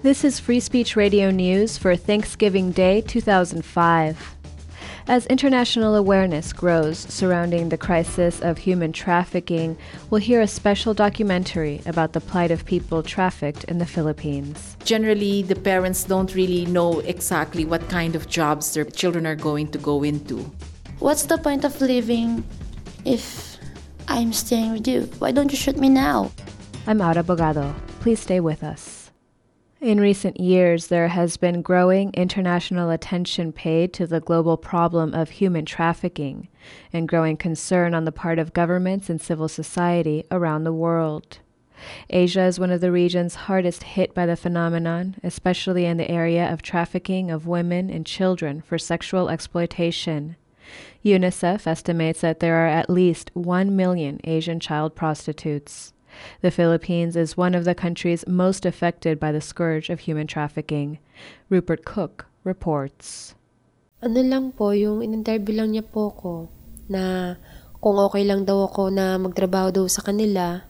This is Free Speech Radio News for Thanksgiving Day 2005. As international awareness grows surrounding the crisis of human trafficking, we'll hear a special documentary about the plight of people trafficked in the Philippines. Generally, the parents don't really know exactly what kind of jobs their children are going to go into. What's the point of living if I'm staying with you? Why don't you shoot me now? I'm Aura Bogado. Please stay with us. In recent years, there has been growing international attention paid to the global problem of human trafficking and growing concern on the part of governments and civil society around the world. Asia is one of the regions hardest hit by the phenomenon, especially in the area of trafficking of women and children for sexual exploitation. UNICEF estimates that there are at least 1 million Asian child prostitutes. The Philippines is one of the countries most affected by the scourge of human trafficking. Rupert Cook reports. Ano lang po, yung in-interview lang niya po ko na kung okay lang daw ako na magtrabaho daw sa kanila.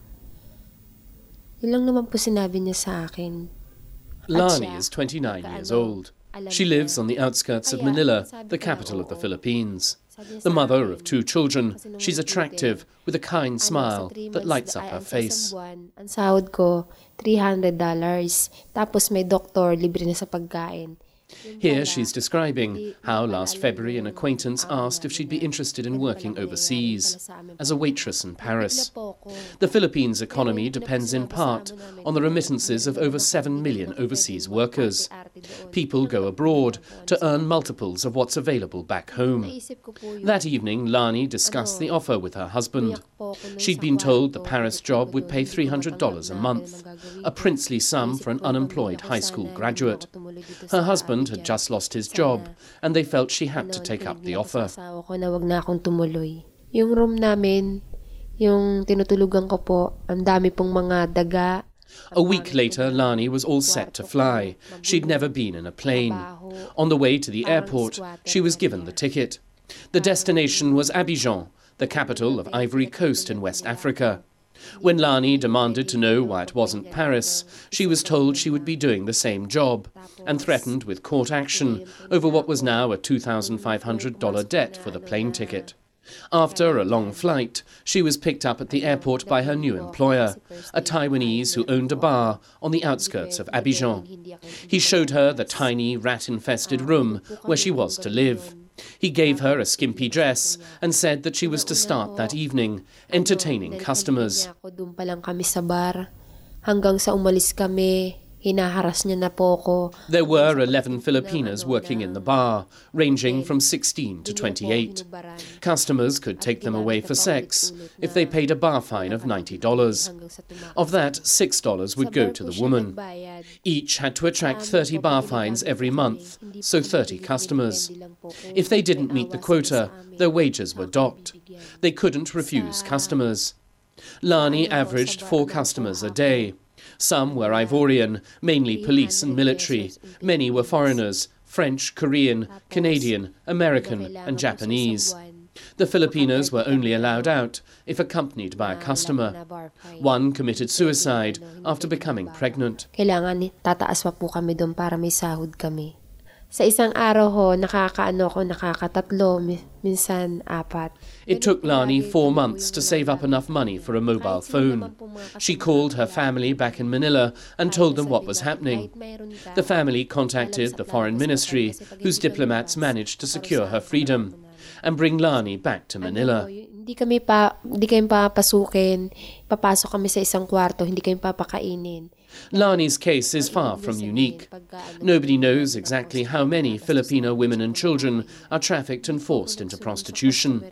Yun lang naman po sinabi niya sa akin. Lani is 29 years old. She lives on the outskirts of Manila, the capital of the Philippines. The mother of 2 children, she's attractive with a kind smile that lights up her face. Ang sahod ko, $300. Tapos may doktor, libre na sa pagkain. Here she's describing how last February an acquaintance asked if she'd be interested in working overseas as a waitress in Paris. The Philippines' economy depends in part on the remittances of over 7 million overseas workers. People go abroad to earn multiples of what's available back home. That evening, Lani discussed the offer with her husband. She'd been told the Paris job would pay $300 a month, a princely sum for an unemployed high school graduate. Her husband had just lost his job, and they felt she had to take up the offer. Yung room namin, yung tinutulugan ko po, ang dami pong mga daga. A week later, Lani was all set to fly. She'd never been in a plane. On the way to the airport, she was given the ticket. The destination was Abidjan, the capital of Ivory Coast in West Africa. When Lani demanded to know why it wasn't Paris, she was told she would be doing the same job and threatened with court action over what was now a $2,500 debt for the plane ticket. After a long flight, she was picked up at the airport by her new employer, a Taiwanese who owned a bar on the outskirts of Abidjan. He showed her the tiny, rat-infested room where she was to live. He gave her a skimpy dress and said that she was to start that evening, entertaining customers. Doon pa lang kami sa bar. Hanggang sa umalis kami, hinaharas niya na po ko. There were 11 Filipinas working in the bar, ranging from 16 to 28. Customers could take them away for sex if they paid a bar fine of $90. Of that, $6 would go to the woman. Each had to attract 30 bar fines every month, so 30 customers. If they didn't meet the quota, their wages were docked. They couldn't refuse customers. Lani averaged 4 customers a day. Some were Ivorian, mainly police and military. Many were foreigners, French, Korean, Canadian, American and Japanese. The Filipinos were only allowed out if accompanied by a customer. One committed suicide after becoming pregnant. Kailangan tataas pa po kami doon para may sahod kami. Sa isang araw ho, nakakatatlo, minsan 4. It took Lani 4 months to save up enough money for a mobile phone. She called her family back in Manila and told them what was happening. The family contacted the foreign ministry, whose diplomats managed to secure her freedom and bring Lani back to Manila. Hindi kami papasukin, papasok kami sa isang kwarto, hindi kami papakainin. Lani's case is far from unique. Nobody knows exactly how many Filipino women and children are trafficked and forced into prostitution.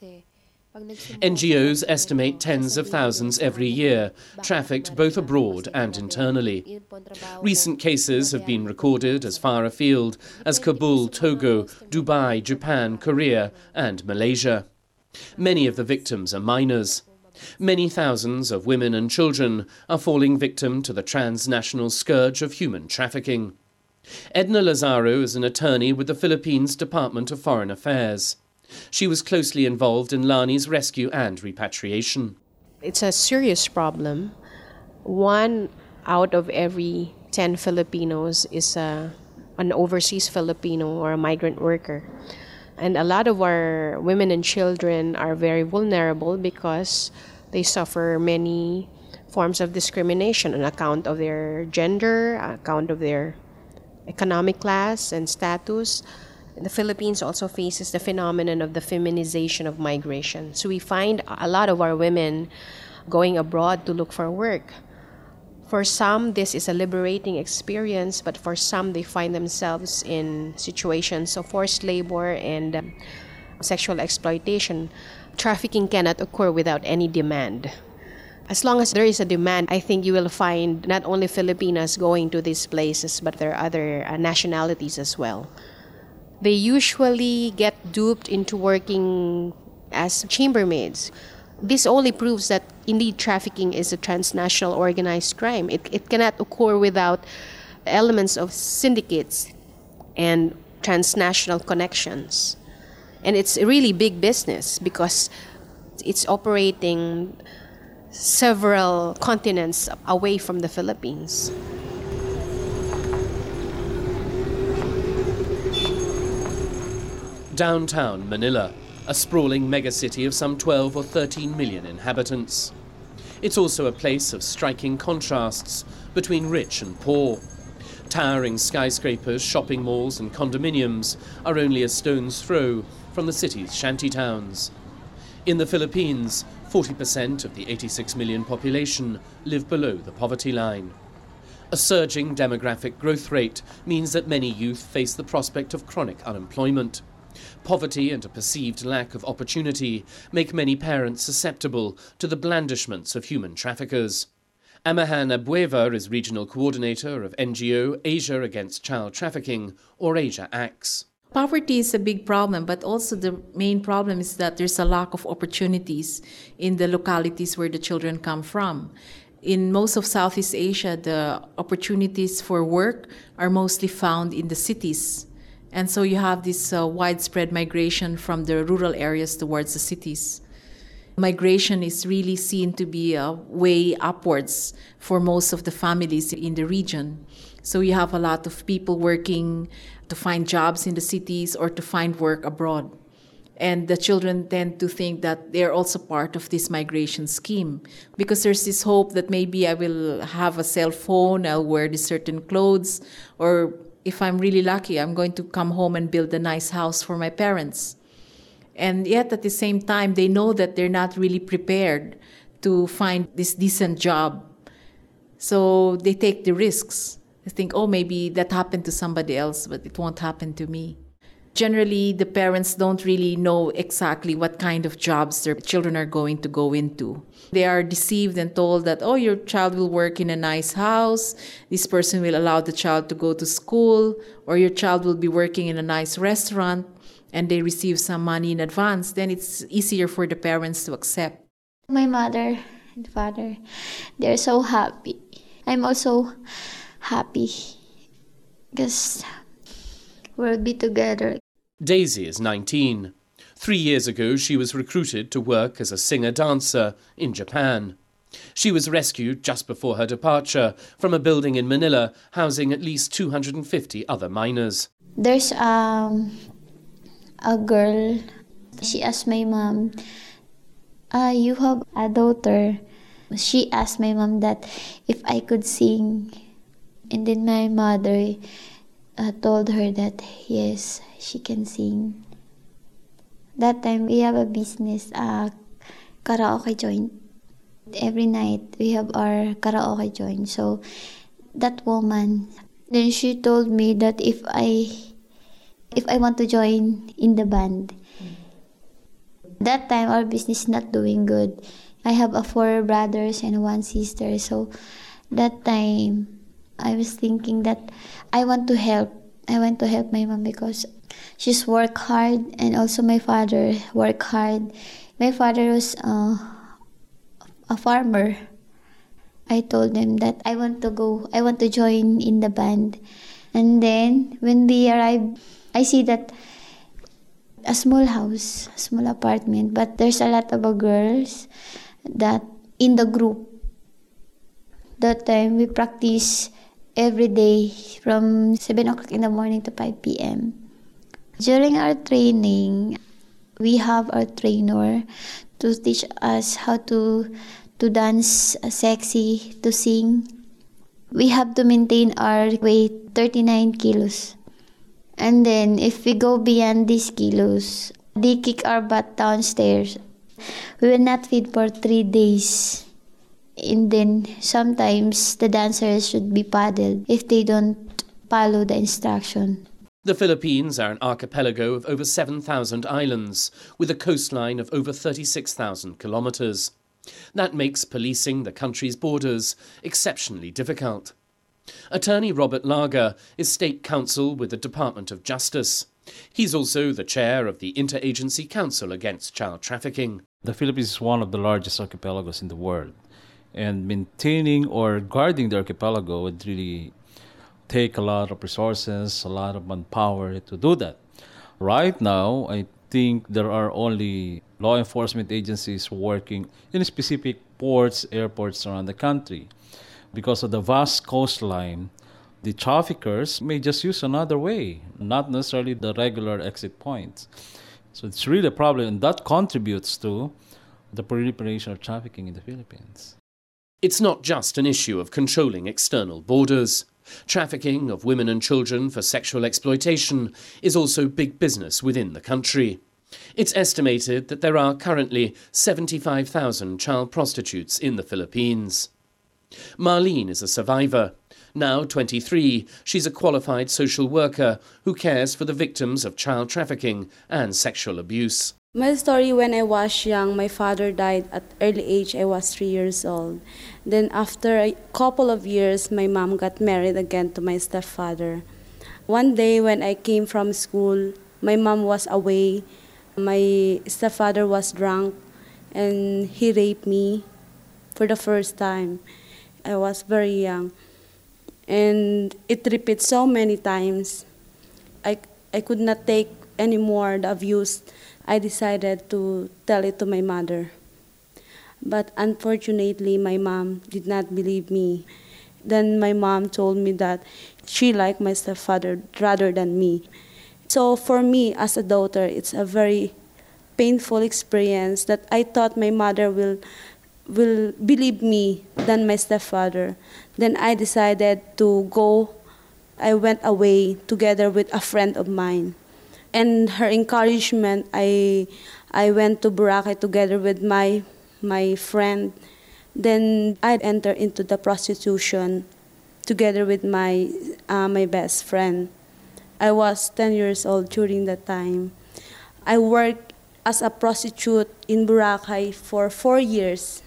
NGOs estimate tens of thousands every year, trafficked both abroad and internally. Recent cases have been recorded as far afield as Kabul, Togo, Dubai, Japan, Korea, and Malaysia. Many of the victims are minors. Many thousands of women and children are falling victim to the transnational scourge of human trafficking. Edna Lazaro is an attorney with the Philippines Department of Foreign Affairs. She was closely involved in Lani's rescue and repatriation. It's a serious problem. 1 out of every 10 Filipinos is an overseas Filipino or a migrant worker. And a lot of our women and children are very vulnerable because they suffer many forms of discrimination on account of their gender, on account of their economic class and status. The Philippines also faces the phenomenon of the feminization of migration. So we find a lot of our women going abroad to look for work. For some, this is a liberating experience, but for some, they find themselves in situations of forced labor and sexual exploitation. Trafficking cannot occur without any demand. As long as there is a demand, I think you will find not only Filipinas going to these places, but there are other nationalities as well. They usually get duped into working as chambermaids. This only proves that indeed trafficking is a transnational organized crime. It cannot occur without elements of syndicates and transnational connections. And it's a really big business because it's operating several continents away from the Philippines. Downtown Manila, a sprawling megacity of some 12 or 13 million inhabitants. It's also a place of striking contrasts between rich and poor. Towering skyscrapers, shopping malls and condominiums are only a stone's throw from the city's shantytowns. In the Philippines, 40% of the 86 million population live below the poverty line. A surging demographic growth rate means that many youth face the prospect of chronic unemployment. Poverty and a perceived lack of opportunity make many parents susceptible to the blandishments of human traffickers. Amahan Abueva is regional coordinator of NGO Asia Against Child Trafficking, or Asia ACTS. Poverty is a big problem, but also the main problem is that there's a lack of opportunities in the localities where the children come from. In most of Southeast Asia, the opportunities for work are mostly found in the cities. And so you have this widespread migration from the rural areas towards the cities. Migration is really seen to be a way upwards for most of the families in the region. So you have a lot of people working to find jobs in the cities or to find work abroad. And the children tend to think that they're also part of this migration scheme because there's this hope that maybe I will have a cell phone, I'll wear these certain clothes, or if I'm really lucky, I'm going to come home and build a nice house for my parents. And yet at the same time, they know that they're not really prepared to find this decent job. So they take the risks. They think, oh, maybe that happened to somebody else, but it won't happen to me. Generally, the parents don't really know exactly what kind of jobs their children are going to go into. They are deceived and told that, oh, your child will work in a nice house, this person will allow the child to go to school, or your child will be working in a nice restaurant, and they receive some money in advance. Then it's easier for the parents to accept. My mother and father, they're so happy. I'm also happy because we'll be together. Daisy is 19. 3 years ago, she was recruited to work as a singer-dancer in Japan. She was rescued just before her departure from a building in Manila housing at least 250 other minors. There's a girl. She asked my mom, you have a daughter. She asked my mom that if I could sing. And then my mother told her that yes, she can sing. That time we have a business, karaoke joint. Every night we have our karaoke joint. So that woman, then she told me that if I want to join in the band. That time our business is not doing good. I have 4 brothers and 1 sister. So that time I was thinking that I want to help. I want to help my mom because she's worked hard, and also my father worked hard. My father was a farmer. I told them that I want to join in the band. And then when we arrived, I see that a small house, a small apartment, but there's a lot of girls that in the group. That time we practice every day from 7 o'clock in the morning to 5 p.m. During our training, we have our trainer to teach us how to dance sexy, to sing. We have to maintain our weight 39 kilos. And then if we go beyond these kilos, they kick our butt downstairs. We will not feed for 3 days. And then sometimes the dancers should be paddled if they don't follow the instruction. The Philippines are an archipelago of over 7,000 islands, with a coastline of over 36,000 kilometres. That makes policing the country's borders exceptionally difficult. Attorney Robert Lager is State Counsel with the Department of Justice. He's also the chair of the Interagency Council Against Child Trafficking. The Philippines is one of the largest archipelagos in the world, and maintaining or guarding the archipelago would really take a lot of resources, a lot of manpower to do that. Right now, I think there are only law enforcement agencies working in specific ports, airports around the country. Because of the vast coastline, the traffickers may just use another way, not necessarily the regular exit points. So it's really a problem, and that contributes to the proliferation of trafficking in the Philippines. It's not just an issue of controlling external borders. Trafficking of women and children for sexual exploitation is also big business within the country. It's estimated that there are currently 75,000 child prostitutes in the Philippines. Marlene is a survivor. Now 23, she's a qualified social worker who cares for the victims of child trafficking and sexual abuse. My story, when I was young, my father died at early age. I was 3 years old. Then after a couple of years, my mom got married again to my stepfather. One day when I came from school, my mom was away. My stepfather was drunk and he raped me for the first time. I was very young. And it repeats so many times. I could not take anymore the abuse. I decided to tell it to my mother. But unfortunately, my mom did not believe me. Then my mom told me that she liked my stepfather rather than me. So for me, as a daughter, it's a very painful experience that I thought my mother will believe me than my stepfather. Then I decided to go. I went away together with a friend of mine. And her encouragement, I went to Boracay together with my friend. Then I entered into the prostitution together with my best friend. I was 10 years old during that time. I worked as a prostitute in Boracay for 4 years.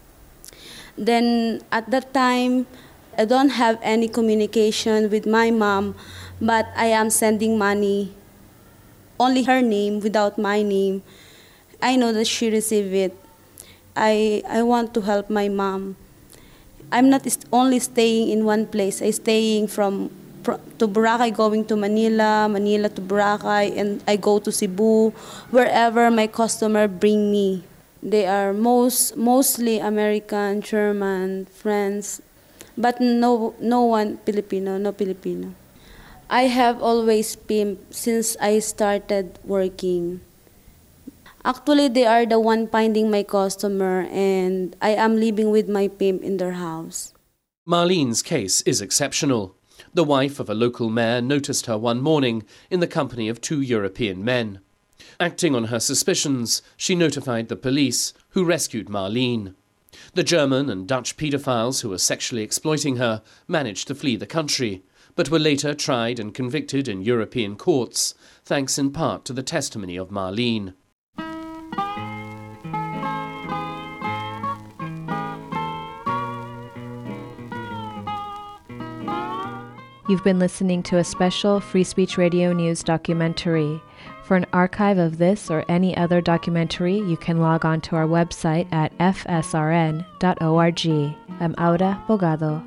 Then at that time, I don't have any communication with my mom, but I am sending money, only her name without my name. I know that she received it. I want to help my mom. I'm not only staying in one place. I'm staying to Boracay, going to Manila, Manila to Boracay, and I go to Cebu, wherever my customer bring me. They are mostly American, German, French, but no one Filipino, no Filipino. I have always pimped since I started working. Actually, they are the one finding my customer, and I am living with my pimp in their house. Marlene's case is exceptional. The wife of a local mayor noticed her one morning in the company of 2 European men. Acting on her suspicions, she notified the police, who rescued Marlene. The German and Dutch paedophiles who were sexually exploiting her managed to flee the country, but were later tried and convicted in European courts, thanks in part to the testimony of Marlene. You've been listening to a special Free Speech Radio News documentary. For an archive of this or any other documentary, you can log on to our website at fsrn.org. I'm Aura Bogado.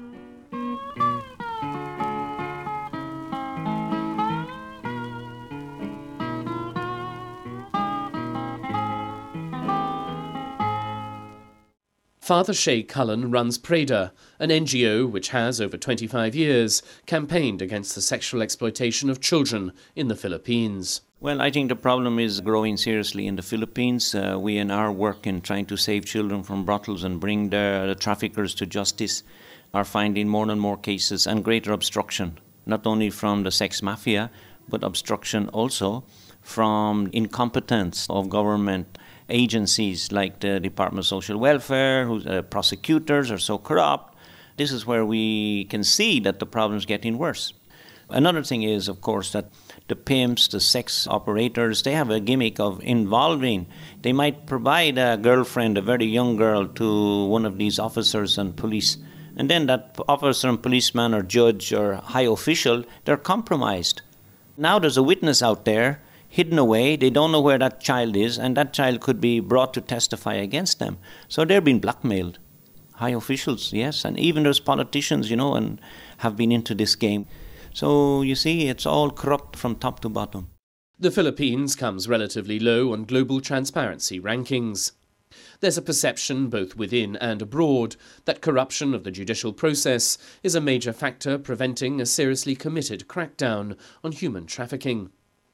Father Shay Cullen runs Preda, an NGO which has, over 25 years, campaigned against the sexual exploitation of children in the Philippines. Well, I think the problem is growing seriously in the Philippines. We, in our work in trying to save children from brothels and bring the traffickers to justice, are finding more and more cases and greater obstruction, not only from the sex mafia, but obstruction also from incompetence of government agencies like the Department of Social Welfare, whose prosecutors are so corrupt. This is where we can see that the problem is getting worse. Another thing is, of course, that the pimps, the sex operators, they have a gimmick of involving. They might provide a girlfriend, a very young girl, to one of these officers and police. And then that officer and policeman or judge or high official, they're compromised. Now there's a witness out there, hidden away. They don't know where that child is, and that child could be brought to testify against them. So they're being blackmailed. High officials, yes, and even those politicians, and have been into this game. So you see, it's all corrupt from top to bottom. The Philippines comes relatively low on global transparency rankings. There's a perception, both within and abroad, that corruption of the judicial process is a major factor preventing a seriously committed crackdown on human trafficking.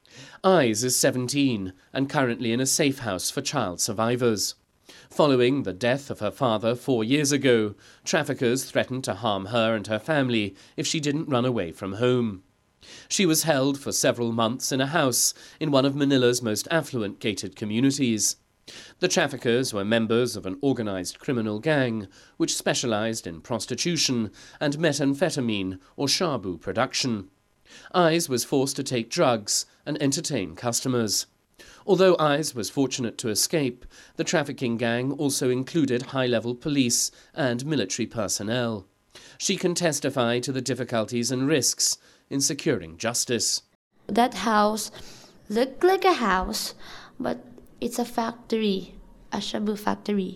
Eyes is 17 and currently in a safe house for child survivors. Following the death of her father 4 years ago, traffickers threatened to harm her and her family if she didn't run away from home. She was held for several months in a house in one of Manila's most affluent gated communities. The traffickers were members of an organized criminal gang which specialized in prostitution and methamphetamine or shabu production. Eyes was forced to take drugs and entertain customers. Although Eyes was fortunate to escape, the trafficking gang also included high-level police and military personnel. She can testify to the difficulties and risks in securing justice. That house looked like a house, but it's a factory, a shabu factory.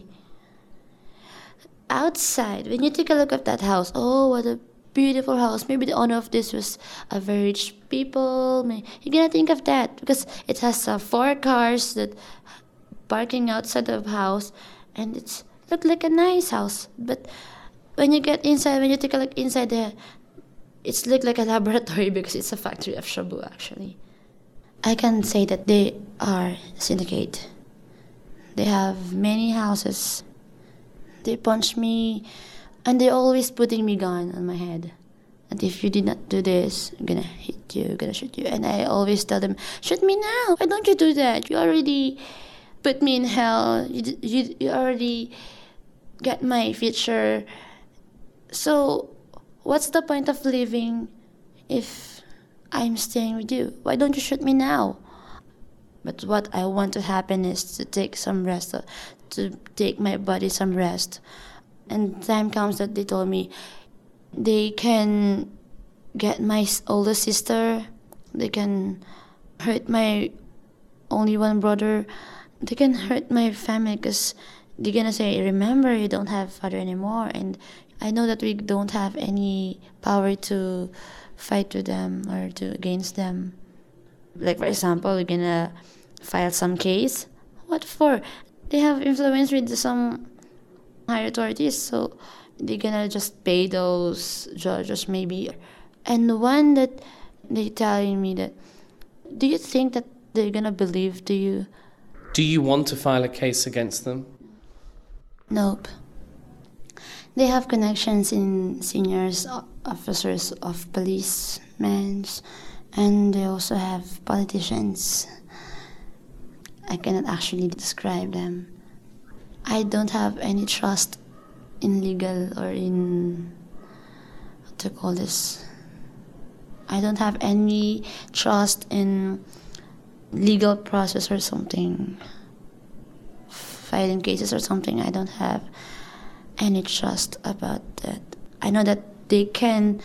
Outside, when you take a look at that house, oh, what a beautiful house. Maybe the owner of this was a very rich people. You're gonna think of that because it has 4 cars that parking outside the house, and it's look like a nice house. But when you get inside, when you take a look inside there, it's look like a laboratory because it's a factory of shabu actually. I can say that they are a syndicate. They have many houses. They punch me. And they're always putting me gun on my head. And if you did not do this, I'm gonna hit you, I'm gonna shoot you. And I always tell them, shoot me now. Why don't you do that? You already put me in hell. You already got my future. So what's the point of living if I'm staying with you? Why don't you shoot me now? But what I want to happen is to take some rest, to take my body some rest. And time comes that they told me they can get my older sister, they can hurt my only one brother, they can hurt my family because they're gonna say, remember, you don't have father anymore. And I know that we don't have any power to fight with them or to against them. Like, for example, we're gonna file some case. What for? They have influence with some higher authorities, so they're gonna just pay those judges maybe. And the one that they telling me that, do you think that they're gonna believe to you? Do you want to file a case against them? Nope. They have connections in seniors, officers of policemen, and they also have politicians. I cannot actually describe them. I don't have any trust in legal or in, what to call this? I don't have any trust in legal process or something. Filing cases or something, I don't have any trust about that. I know that they can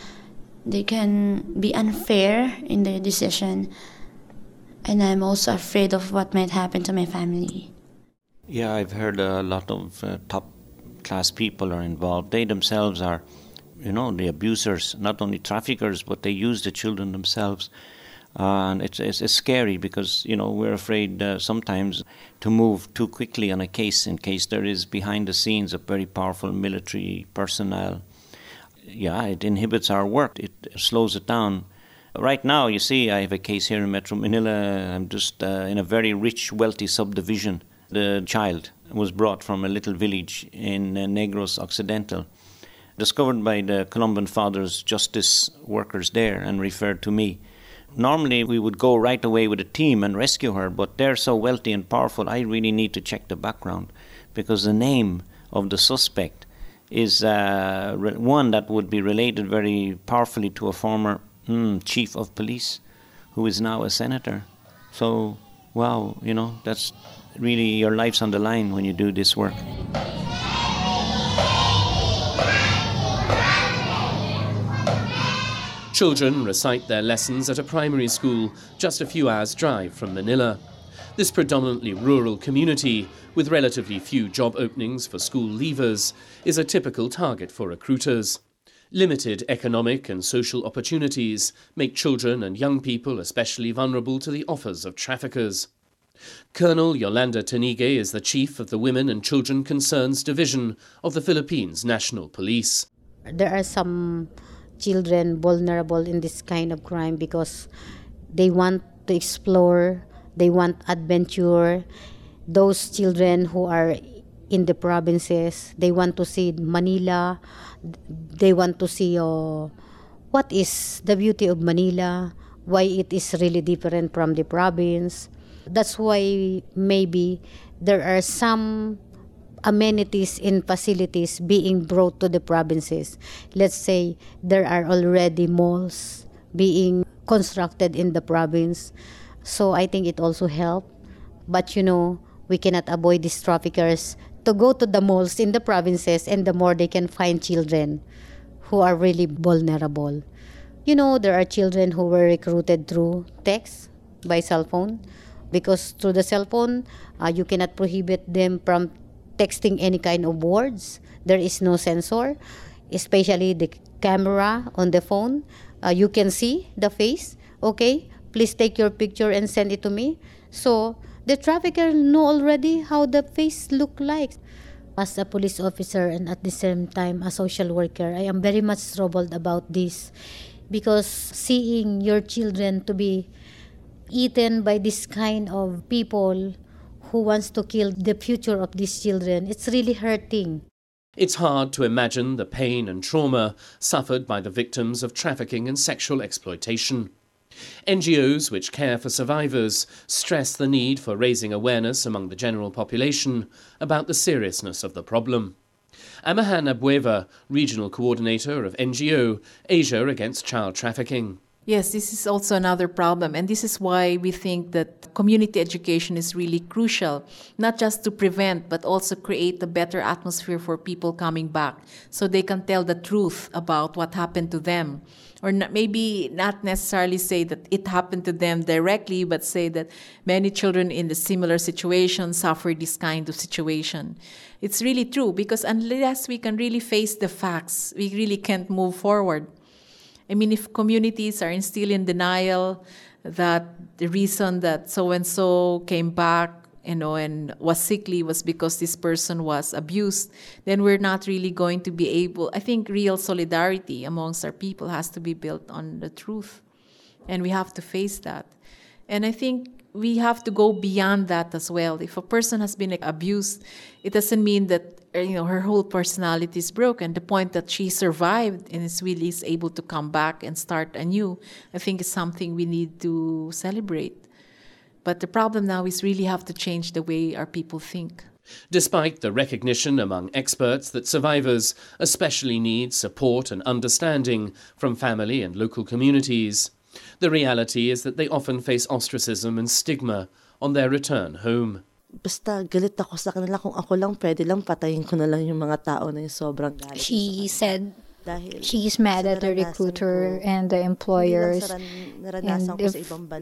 be unfair in their decision, and I'm also afraid of what might happen to my family. Yeah, I've heard a lot of top-class people are involved. They themselves are, the abusers, not only traffickers, but they use the children themselves. And it's scary because, we're afraid sometimes to move too quickly on a case in case there is behind the scenes a very powerful military personnel. Yeah, it inhibits our work. It slows it down. Right now, you see, I have a case here in Metro Manila. I'm just in a very rich, wealthy subdivision. The child was brought from a little village in Negros Occidental, discovered by the Colombian Fathers justice workers there and referred to me. Normally, we would go right away with a team and rescue her, but they're so wealthy and powerful, I really need to check the background because the name of the suspect is one that would be related very powerfully to a former chief of police who is now a senator. So, wow, that's really your life's on the line when you do this work. Children recite their lessons at a primary school just a few hours' drive from Manila. This predominantly rural community, with relatively few job openings for school leavers, is a typical target for recruiters. Limited economic and social opportunities make children and young people especially vulnerable to the offers of traffickers. Colonel Yolanda Tanige is the chief of the Women and Children Concerns Division of the Philippines National Police. There are some children vulnerable in this kind of crime because they want to explore, they want adventure. Those children who are in the provinces, they want to see Manila, they want to see what is the beauty of Manila, why it is really different from the province. That's why maybe there are some amenities and facilities being brought to the provinces. Let's say there are already malls being constructed in the province. So I think it also helped. But we cannot avoid these traffickers to go to the malls in the provinces, and the more they can find children who are really vulnerable. There are children who were recruited through text by cell phone, because through the cell phone, you cannot prohibit them from texting any kind of words. There is no censor, especially the camera on the phone. You can see the face. Okay, please take your picture and send it to me. So the trafficker know already how the face look like. As a police officer and at the same time a social worker, I am very much troubled about this, because seeing your children to be eaten by this kind of people who wants to kill the future of these children, it's really hurting. It's hard to imagine the pain and trauma suffered by the victims of trafficking and sexual exploitation. NGOs which care for survivors stress the need for raising awareness among the general population about the seriousness of the problem. Amahan Abueva, Regional Coordinator of NGO Asia Against Child Trafficking. Yes, this is also another problem, and this is why we think that community education is really crucial, not just to prevent, but also create a better atmosphere for people coming back so they can tell the truth about what happened to them. Or maybe not necessarily say that it happened to them directly, but say that many children in the similar situation suffer this kind of situation. It's really true, because unless we can really face the facts, we really can't move forward. I mean, if communities are still in denial that the reason that so-and-so came back, and was sickly was because this person was abused, then we're not really going to be able. I think real solidarity amongst our people has to be built on the truth, and we have to face that. And I think we have to go beyond that as well. If a person has been abused, it doesn't mean that her whole personality is broken. The point that she survived and is really able to come back and start anew, I think is something we need to celebrate. But the problem now is really have to change the way our people think. Despite the recognition among experts that survivors especially need support and understanding from family and local communities, the reality is that they often face ostracism and stigma on their return home. Basta galit ako sa kanila, kung ako lang pwede lang patayin ko na lang yung mga tao na yung sobrang galit. She said she's mad at the recruiter and the employers, and if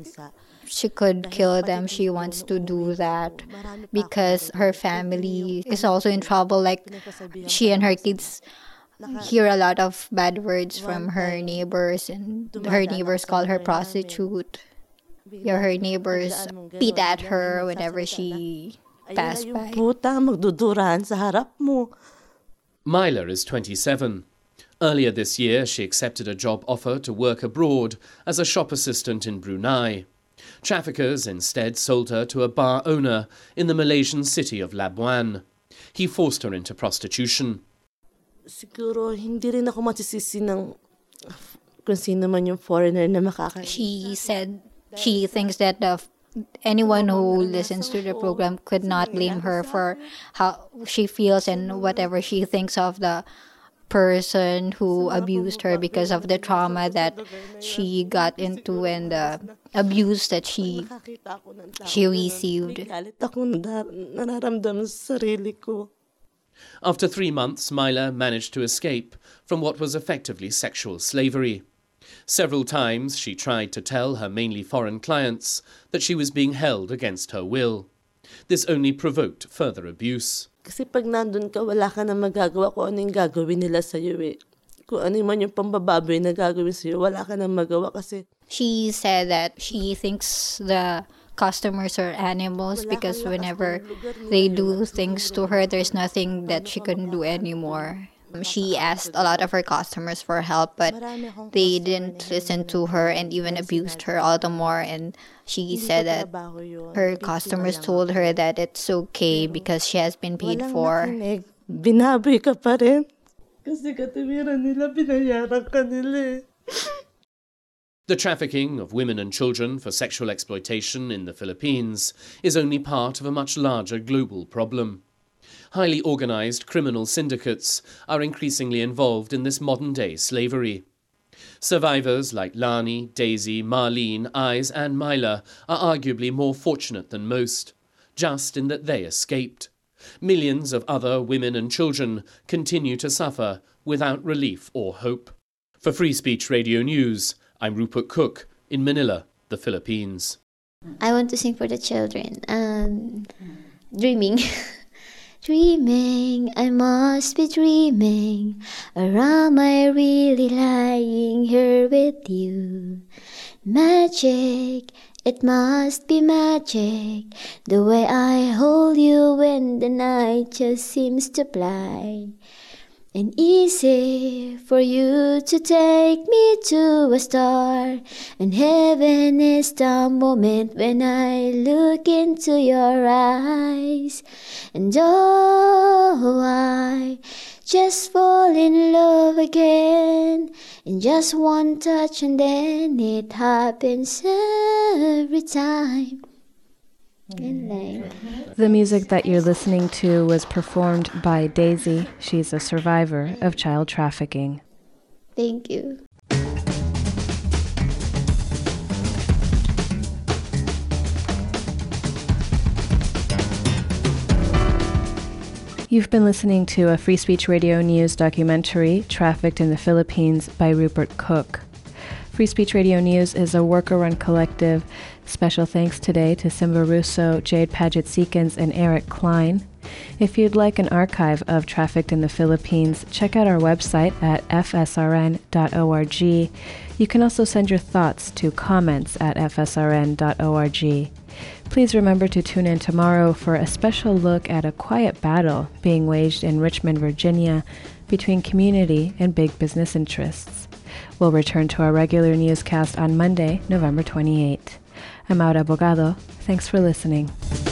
she could kill them, she wants to do that because her family is also in trouble. Like, she and her kids hear a lot of bad words from her neighbors, and her neighbors call her prostitute. her neighbors beat at her whenever she passed by. Magdudurahan sa harap mo. Myla is 27. Earlier this year, she accepted a job offer to work abroad as a shop assistant in Brunei. Traffickers instead sold her to a bar owner in the Malaysian city of Labuan. He forced her into prostitution. Siguro hindi rin ako matisisi ng kung sino man yung foreigner na makakain. She said she thinks that anyone who listens to the program could not blame her for how she feels and whatever she thinks of the person who abused her because of the trauma that she got into and the abuse that she received. After 3 months, Myla managed to escape from what was effectively sexual slavery. Several times she tried to tell her mainly foreign clients that she was being held against her will. This only provoked further abuse. Kasi pag nandun ka, wala ka na magagawa kung ano yung gagawin nila sa'yo eh. Kung ano man yung pambababoy na gagawin sa'yo, wala ka na magawa kasi... She said that she thinks the customers are animals because whenever they do things to her, there's nothing that she can do anymore. She asked a lot of her customers for help, but they didn't listen to her and even abused her all the more. And she said that her customers told her that it's okay because she has been paid for. Binaboy ka pa rin. Kasi katiwiran nila, binayaran ka nila. The trafficking of women and children for sexual exploitation in the Philippines is only part of a much larger global problem. Highly organized criminal syndicates are increasingly involved in this modern-day slavery. Survivors like Lani, Daisy, Marlene, Eyes and Myla are arguably more fortunate than most, just in that they escaped. Millions of other women and children continue to suffer without relief or hope. For Free Speech Radio News, I'm Rupert Cook in Manila, the Philippines. I want to sing for the children. Dreaming. Dreaming, I must be dreaming, or am I really lying here with you? Magic, it must be magic, the way I hold you when the night just seems to fly. And easy for you to take me to a star, and heaven is the moment when I look into your eyes. And oh, I just fall in love again, in just one touch, and then it happens every time. The music that you're listening to was performed by Daisy. She's a survivor of child trafficking. Thank you. You've been listening to a Free Speech Radio News documentary, Trafficked in the Philippines, by Rupert Cook. Free Speech Radio News is a worker-run collective. Special thanks today to Simba Russo, Jade Paget-Seekins, and Eric Klein. If you'd like an archive of Trafficked in the Philippines, check out our website at fsrn.org. You can also send your thoughts to comments@fsrn.org. Please remember to tune in tomorrow for a special look at a quiet battle being waged in Richmond, Virginia, between community and big business interests. We'll return to our regular newscast on Monday, November 28. I'm Aura Abogado. Thanks for listening.